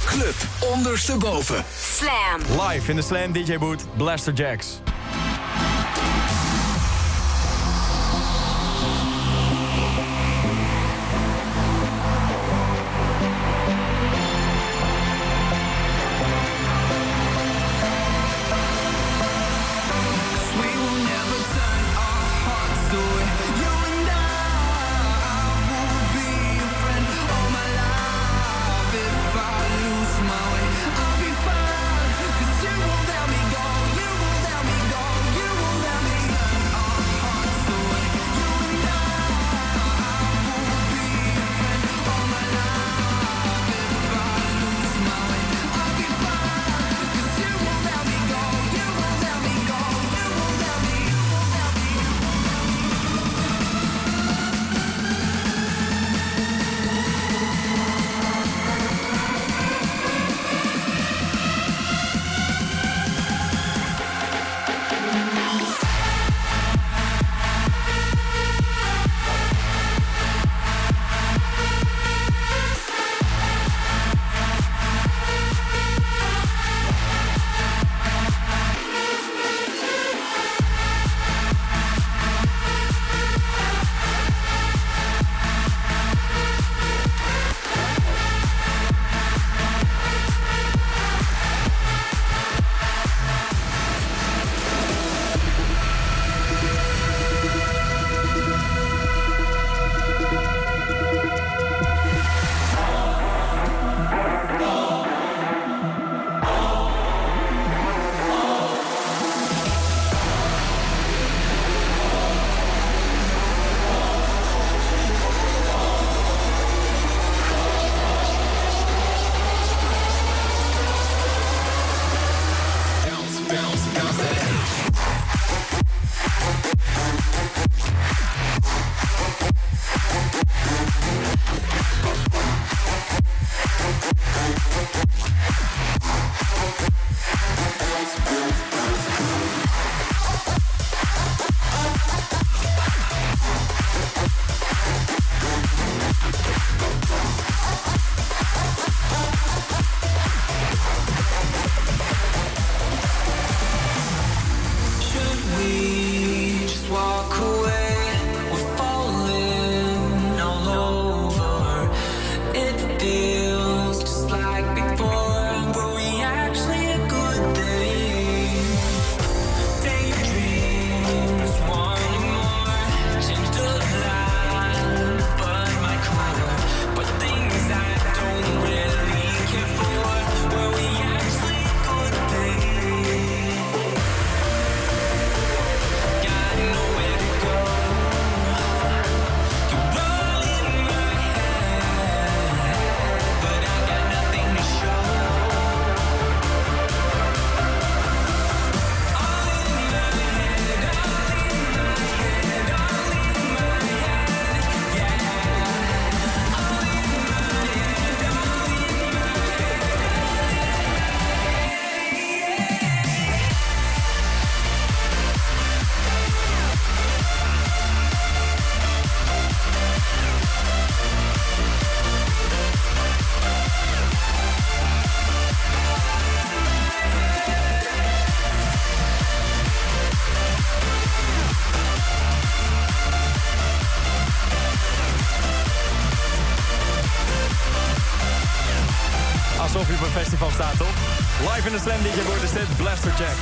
Club ondersteboven. Slam. Live in de Slam DJ Booth, Blaster Jacks. Alsof je op een festival staat, toch? Live in de Slam DJ wordt is dit Blaster Jacks.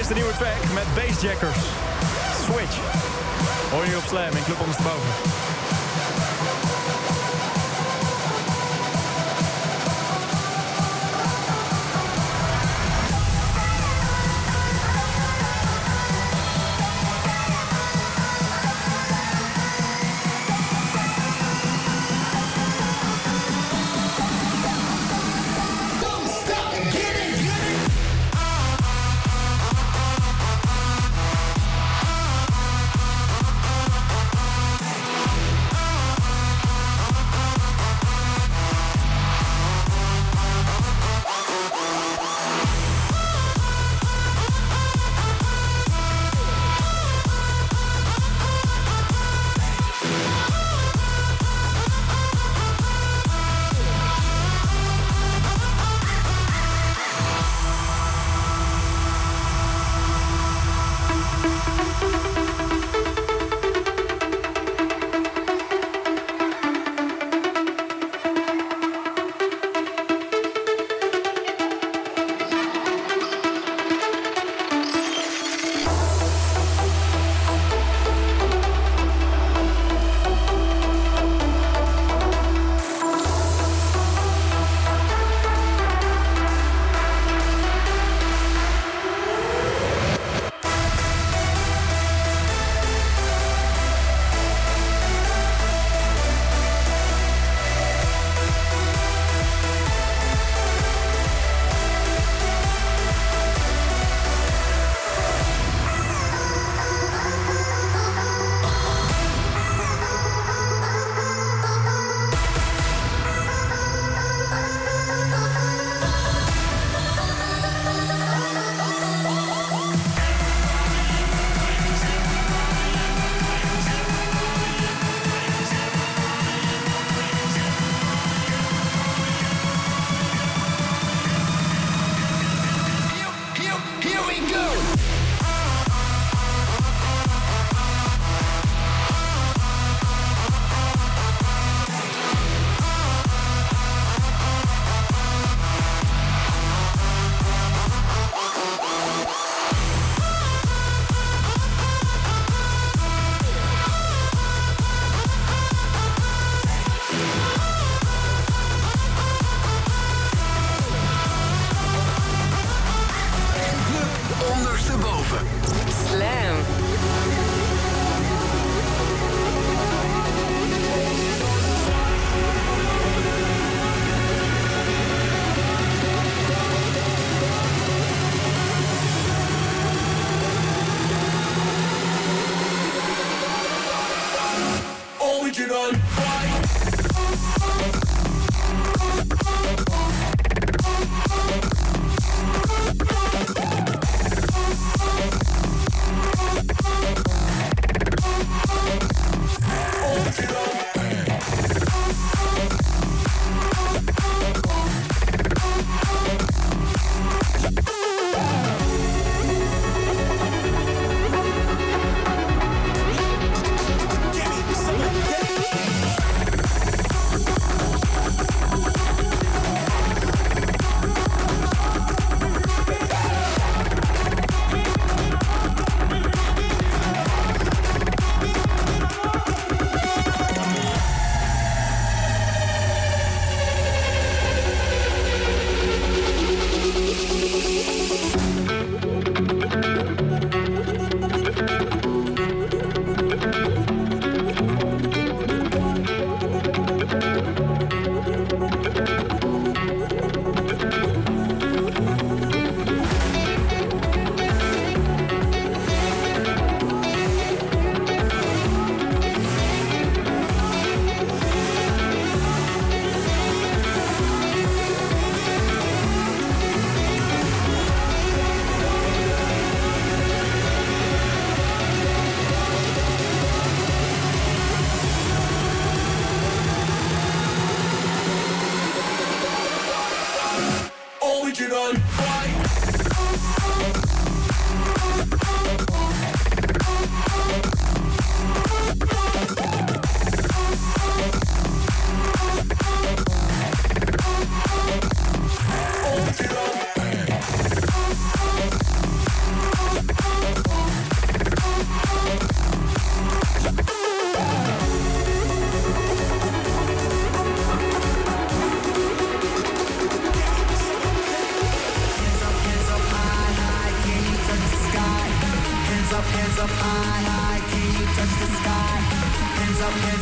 de nieuwe track met Bassjackers. Switch. Hoor je op Slam in Club Ondersteboven.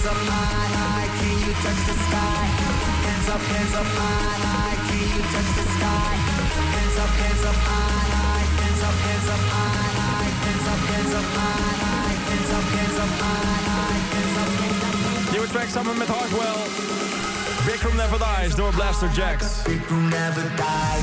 up high, high, can you touch the sky? Hands up high, high, can you touch the sky? Hands up high, high, hands up high, high, hands up high, high, hands up high, high, hands up. Nieuwe track samen met Hardwell. Big Room Never Dies door Blaster Jacks. Big Room Never Dies.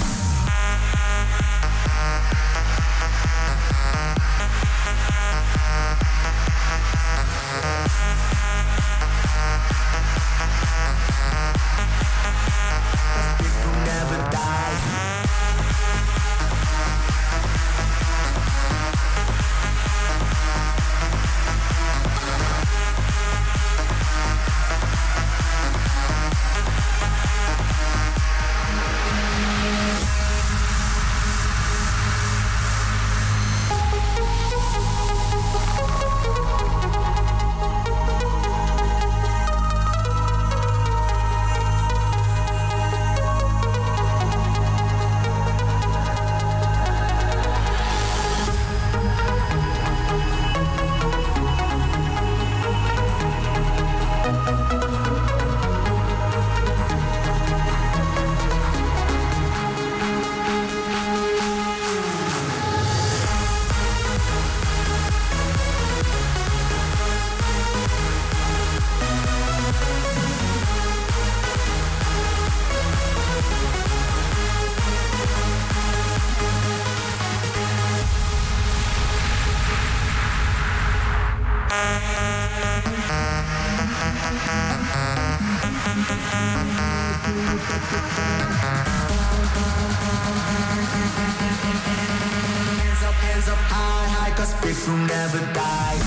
Hands up high, high, 'cause Big Room never dies.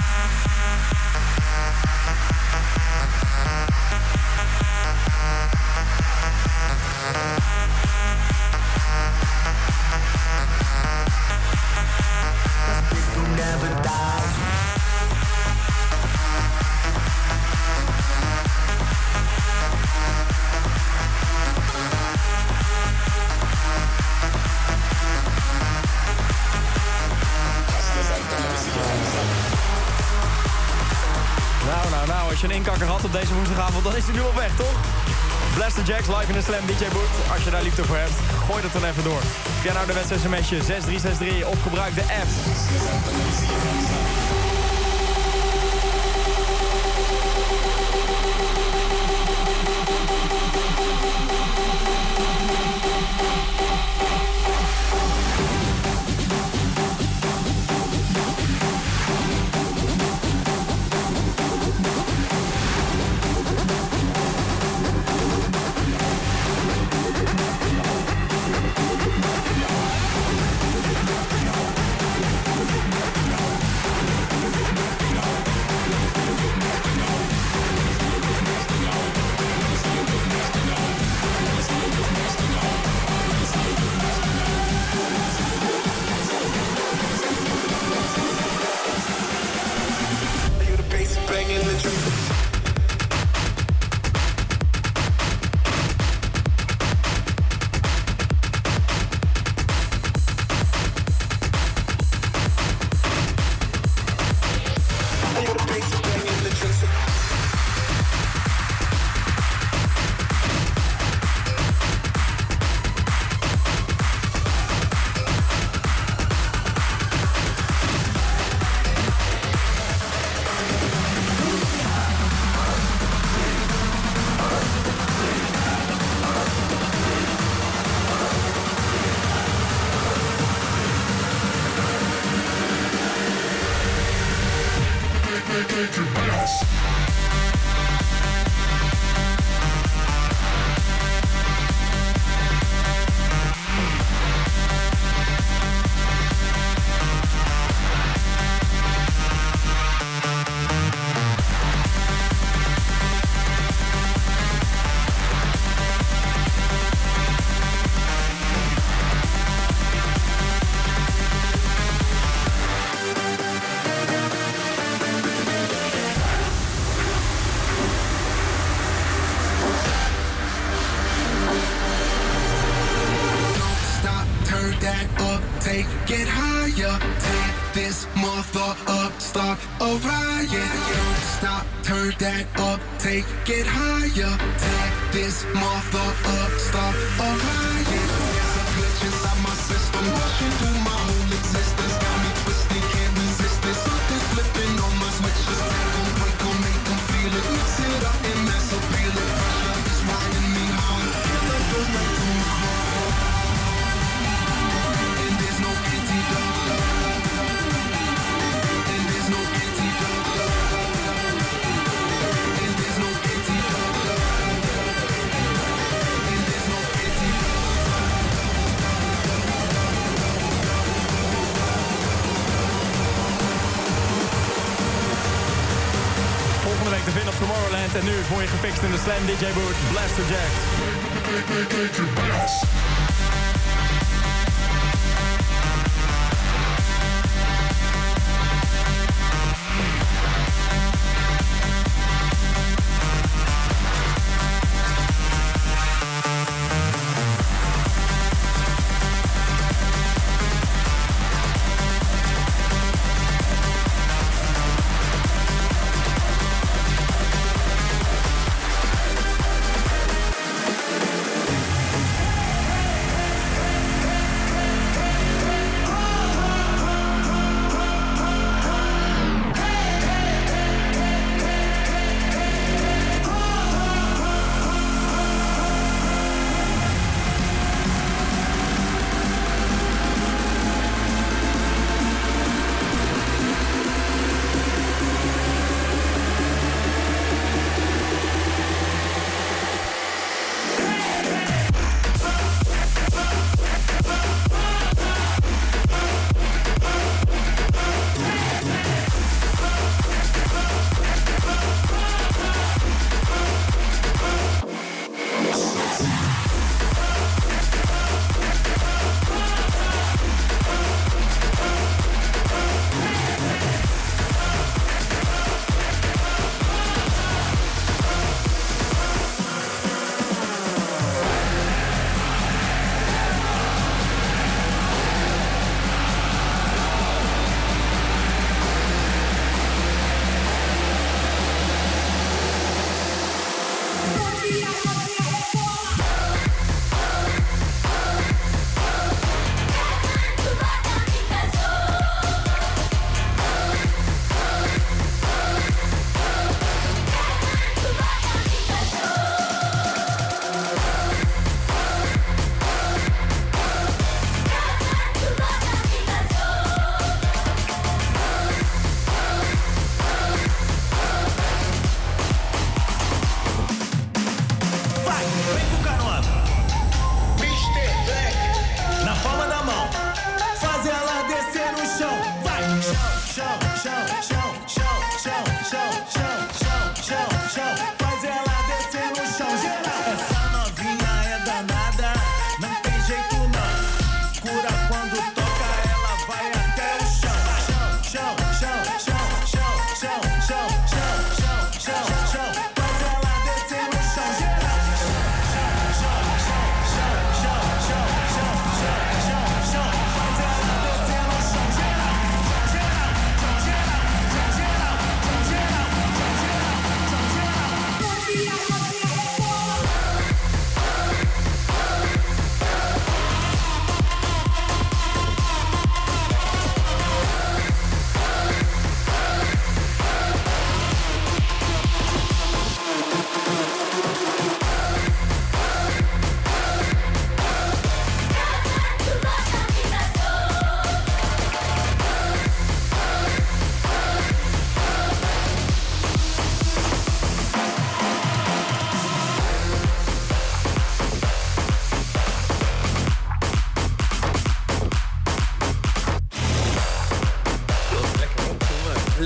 Als je een inkakker had op deze woensdagavond, dan is hij nu op weg, toch? Blaster Jacks live in de Slam DJ Boot. Als je daar liefde voor hebt, gooi dat dan even door. Via nou de wedstrijd sms'je 6363 of gebruik de app. Get higher, take this mother up, start a riot. Don't stop, turn that up, take it higher. Tag this mother up, start a riot. It's a glitch inside my system, rushing through my whole existence. Got me twisted, can't resist it. Something flipping on my switches. Take 'em, break 'em, make 'em feel it. Mix it up and mess up, feel it. Pressure is riding me hard. Feel it goes right to my heart. And there's no antidote. And there's no antidote. And there's no antidote. And there's no antidote. Volgende week te vinden op Tomorrowland. En nu voor je gefixt in de Slam DJ Booth, Blaster Jacks.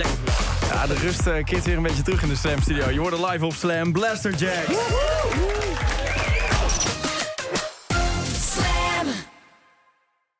Ja, de rust keert weer een beetje terug in de Slam Studio. Je hoort live op Slam, Blaster Jacks.